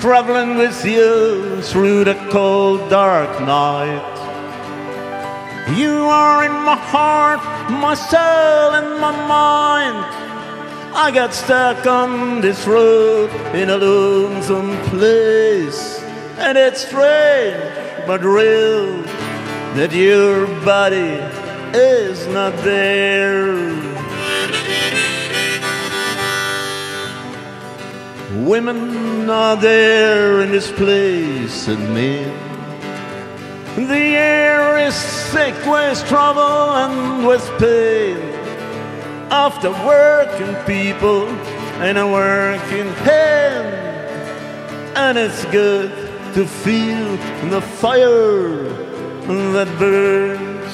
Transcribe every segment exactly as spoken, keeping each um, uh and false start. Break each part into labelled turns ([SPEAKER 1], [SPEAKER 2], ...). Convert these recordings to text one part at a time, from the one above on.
[SPEAKER 1] traveling with you through the cold dark night. You are in my heart, my soul and my mind. I got stuck on this road in a lonesome place, and it's strange but real that your body is not there. Women are there in this place, and men. The air is thick with trouble and with pain. After working people and a working hand, and it's good to feel the fire that burns,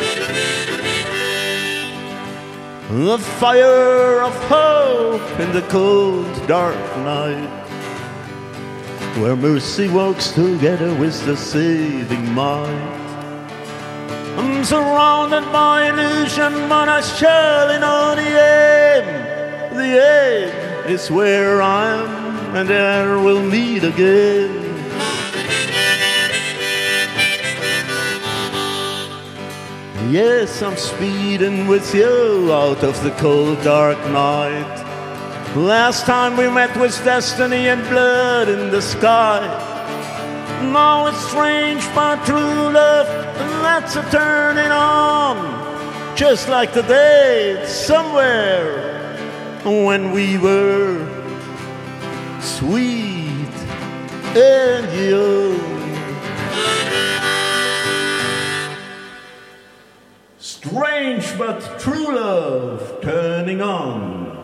[SPEAKER 1] the fire of hope in the cold dark night, where mercy walks together with the saving might. I'm surrounded by illusion, but I surely know the aim. The aim is where I am, and there we'll meet again. Yes, I'm speeding with you out of the cold dark night. Last time we met was destiny and blood in the sky. Now it's strange but true love, and that's a turning on. Just like the day somewhere when we were sweet and young. Strange but true love turning on.